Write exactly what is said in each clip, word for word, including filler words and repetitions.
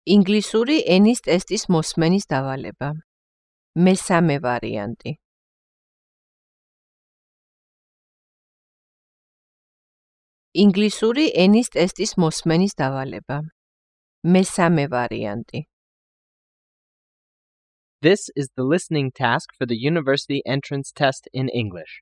ინგლისური ენის ტესტის მოსმენის დავალება. მესამე ვარიანტი. ინგლისური ენის ტესტის მოსმენის დავალება. მესამე ვარიანტი. This is the listening task for the university entrance test in English.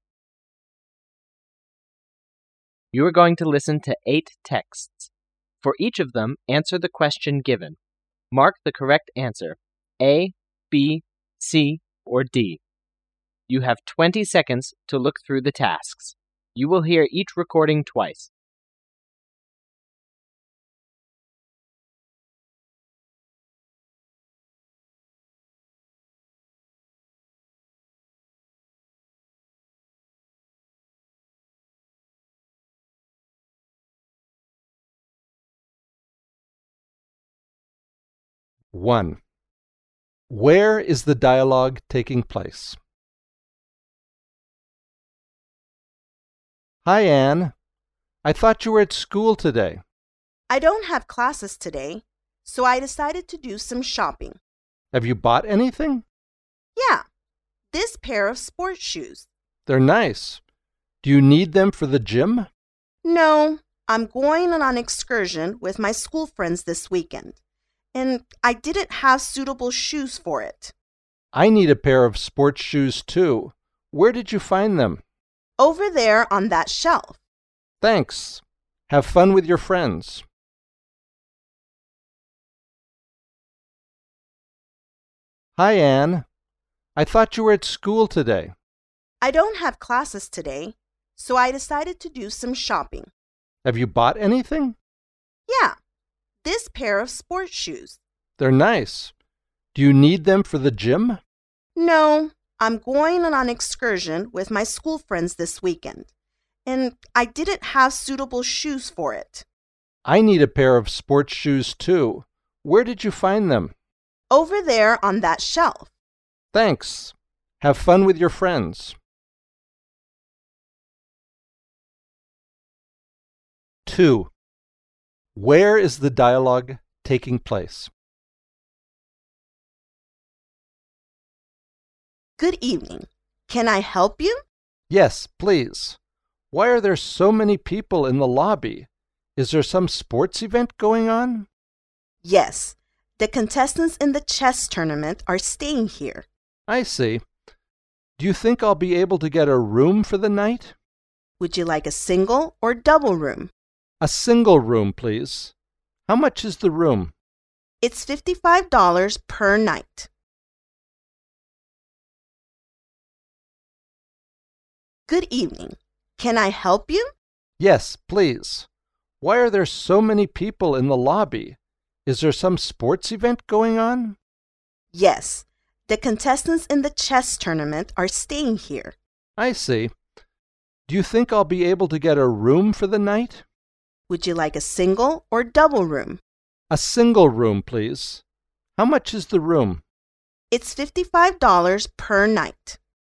You are going to listen to eight texts. For each of them, answer the question given. Mark the correct answer, A, B, C, or D. You have twenty seconds to look through the tasks. You will hear each recording twice. one. Where is the dialogue taking place? Hi, Anne. I thought you were at school today. I don't have classes today, so I decided to do some shopping. Have you bought anything? Yeah, this pair of sports shoes. They're nice. Do you need them for the gym? No, I'm going on an excursion with my school friends this weekend, and I didn't have suitable shoes for it. I need a pair of sports shoes too. Where did you find them? Over there on that shelf. Thanks. Have fun with your friends. Hi, Anne. I thought you were at school today. I don't have classes today, so I decided to do some shopping. Have you bought anything? Yeah, this pair of sports shoes. They're nice. Do you need them for the gym? No, I'm going on an excursion with my school friends this weekend, and I didn't have suitable shoes for it. I need a pair of sports shoes too. Where did you find them? Over there on that shelf. Thanks. Have fun with your friends. two. Where is the dialogue taking place? Good evening. Can I help you? Yes, please. Why are there so many people in the lobby? Is there some sports event going on? Yes. The contestants in the chess tournament are staying here. I see. Do you think I'll be able to get a room for the night? Would you like a single or double room? A single room, please. How much is the room? It's fifty-five dollars per night. Good evening. Can I help you? Yes, please. Why are there so many people in the lobby? Is there some sports event going on? Yes. The contestants in the chess tournament are staying here. I see. Do you think I'll be able to get a room for the night? Would you like a single or double room? A single room, please. How much is the room? It's fifty-five dollars per night.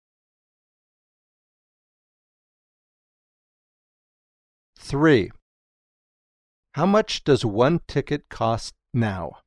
three. How much does one ticket cost now?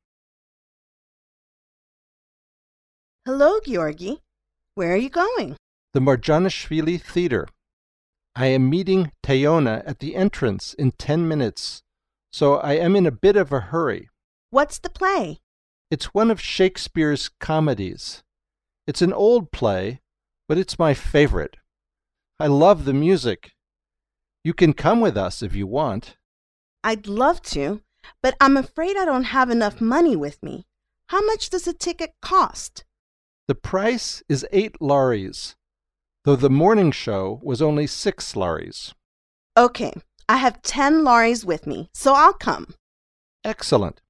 Hello, Georgi. Where are you going? The Marjanishvili Theater. I am meeting Tayona at the entrance in ten minutes, so I am in a bit of a hurry. What's the play? It's one of Shakespeare's comedies. It's an old play, but it's my favorite. I love the music. You can come with us if you want. I'd love to, but I'm afraid I don't have enough money with me. How much does a ticket cost? The price is eight laris, though the morning show was only six laris. Okay, I have ten laris with me, so I'll come. Excellent.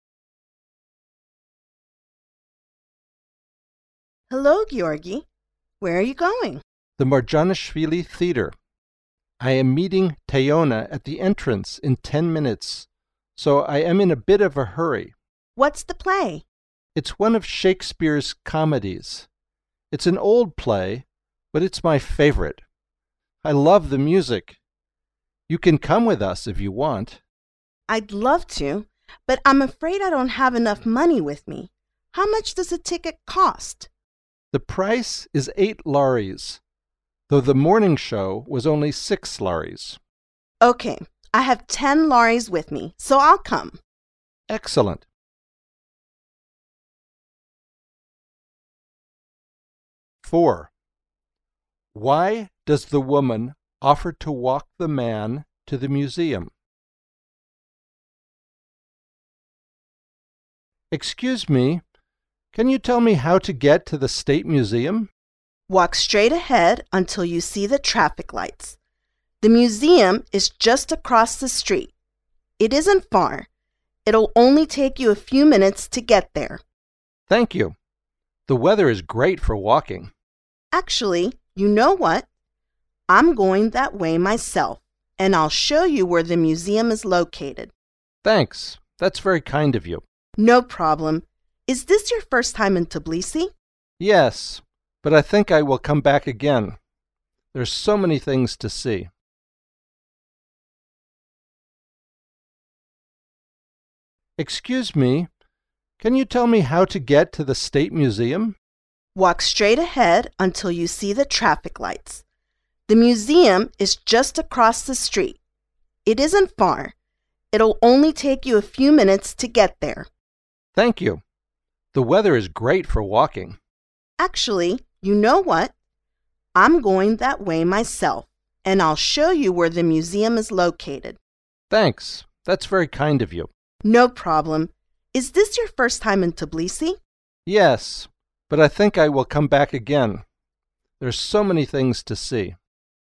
Hello, Georgi. Where are you going? The Marjanishvili Theater. I am meeting Tayona at the entrance in ten minutes, so I am in a bit of a hurry. What's the play? It's one of Shakespeare's comedies. It's an old play, but it's my favorite. I love the music. You can come with us if you want. I'd love to, but I'm afraid I don't have enough money with me. How much does a ticket cost? The price is eight laris, though the morning show was only six laris. Okay, I have ten laris with me, so I'll come. Excellent. Four. Why does the woman offer to walk the man to the museum? Excuse me, can you tell me how to get to the State Museum? Walk straight ahead until you see the traffic lights. The museum is just across the street. It isn't far. It'll only take you a few minutes to get there. Thank you. The weather is great for walking. Actually, you know what? I'm going that way myself, and I'll show you where the museum is located. Thanks. That's very kind of you. No problem. Is this your first time in Tbilisi? Yes, but I think I will come back again. There's so many things to see. Excuse me, can you tell me how to get to the State Museum? Walk straight ahead until you see the traffic lights. The museum is just across the street. It isn't far. It'll only take you a few minutes to get there. Thank you. The weather is great for walking. Actually, you know what? I'm going that way myself, and I'll show you where the museum is located. Thanks. That's very kind of you. No problem. Is this your first time in Tbilisi? Yes, but I think I will come back again. There's so many things to see.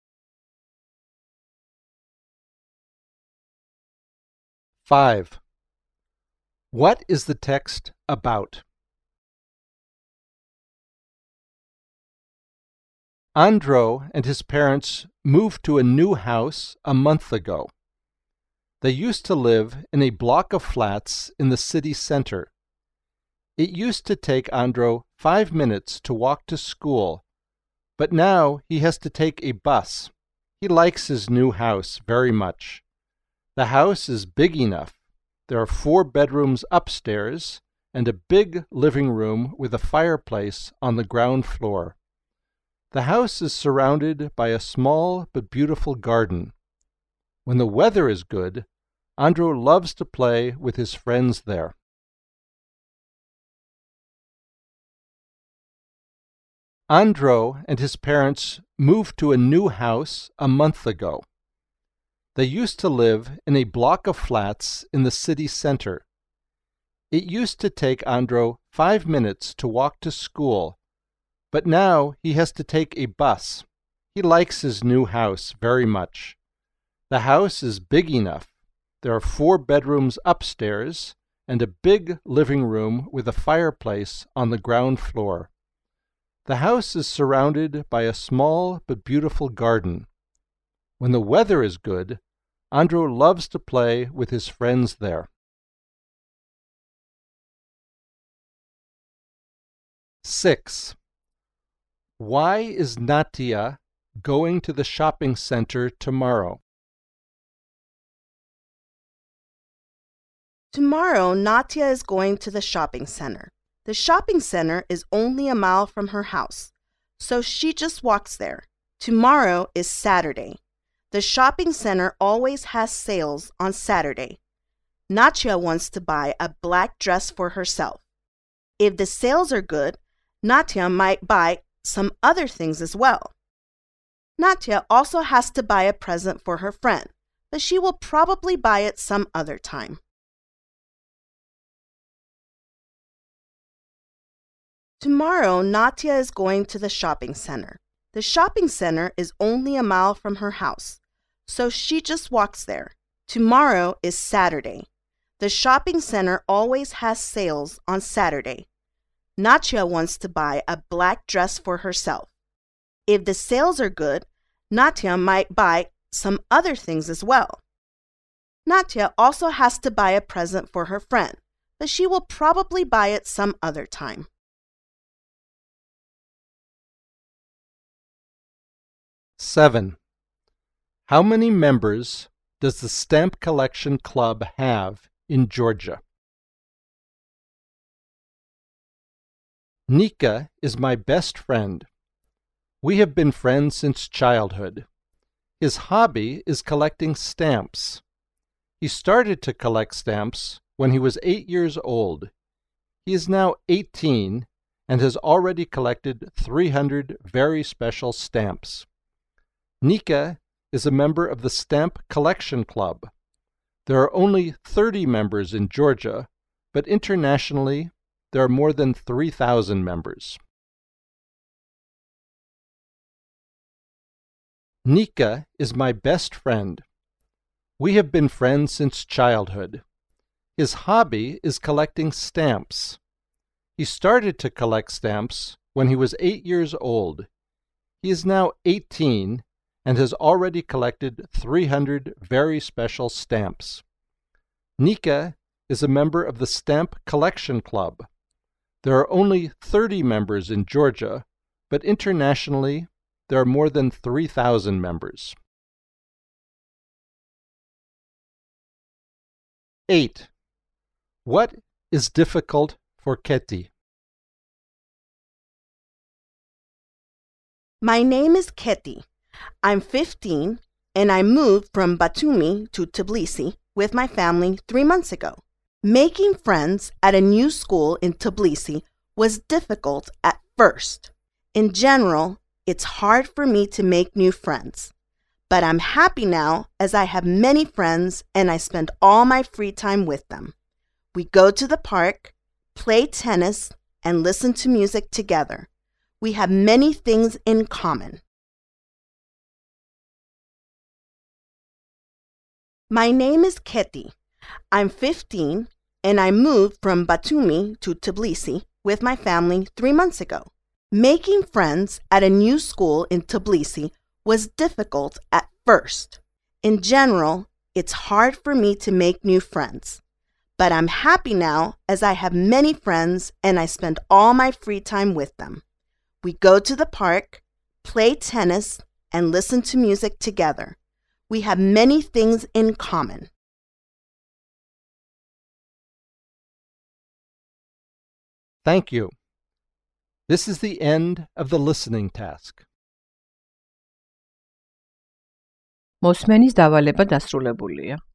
Five. What is the text about? Andro and his parents moved to a new house a month ago. They used to live in a block of flats in the city center. It used to take Andro five minutes to walk to school, but now he has to take a bus. He likes his new house very much. The house is big enough. There are four bedrooms upstairs and a big living room with a fireplace on the ground floor. The house is surrounded by a small but beautiful garden. When the weather is good, Andro loves to play with his friends there. Andro and his parents moved to a new house a month ago. They used to live in a block of flats in the city center. It used to take Andro five minutes to walk to school, but now he has to take a bus. He likes his new house very much. The house is big enough. There are four bedrooms upstairs and a big living room with a fireplace on the ground floor. The house is surrounded by a small but beautiful garden. When the weather is good, Andro loves to play with his friends there. Six. Why is Natia going to the shopping center tomorrow? Tomorrow, Natia is going to the shopping center. The shopping center is only a mile from her house, so she just walks there. Tomorrow is Saturday. The shopping center always has sales on Saturday. Natia wants to buy a black dress for herself. If the sales are good, Natia might buy some other things as well. Natia also has to buy a present for her friend, but she will probably buy it some other time. Tomorrow, Natia is going to the shopping center. The shopping center is only a mile from her house, so she just walks there. Tomorrow is Saturday. The shopping center always has sales on Saturday. Natia wants to buy a black dress for herself. If the sales are good, Natia might buy some other things as well. Natia also has to buy a present for her friend, but she will probably buy it some other time. Seven. How many members does the Stamp Collection Club have in Georgia. Nika is my best friend. We have been friends since childhood. His hobby is collecting stamps. He started to collect stamps when he was eight years old. He is now eighteen and has already collected three hundred very special stamps. Nika is a member of the Stamp Collection Club. There are only thirty members in Georgia, but internationally there are more than three thousand members. Nika is my best friend. We have been friends since childhood. His hobby is collecting stamps. He started to collect stamps when he was eight years old. He is now eighteen and has already collected three hundred very special stamps. Nika is a member of the Stamp Collection Club. There are only thirty members in Georgia, but internationally there are more than three thousand members. eight. What is difficult for Ketty? My name is Ketty. I'm fifteen and I moved from Batumi to Tbilisi with my family three months ago. Making friends at a new school in Tbilisi was difficult at first. In general, it's hard for me to make new friends. But I'm happy now as I have many friends and I spend all my free time with them. We go to the park, play tennis, and listen to music together. We have many things in common. My name is Ketty. I'm fifteen and I moved from Batumi to Tbilisi with my family three months ago. Making friends at a new school in Tbilisi was difficult at first. In general, it's hard for me to make new friends. But I'm happy now as I have many friends and I spend all my free time with them. We go to the park, play tennis, and listen to music together. We have many things in common. Thank you. This is the end of the listening task. მოსმენის დავალება დასრულებულია.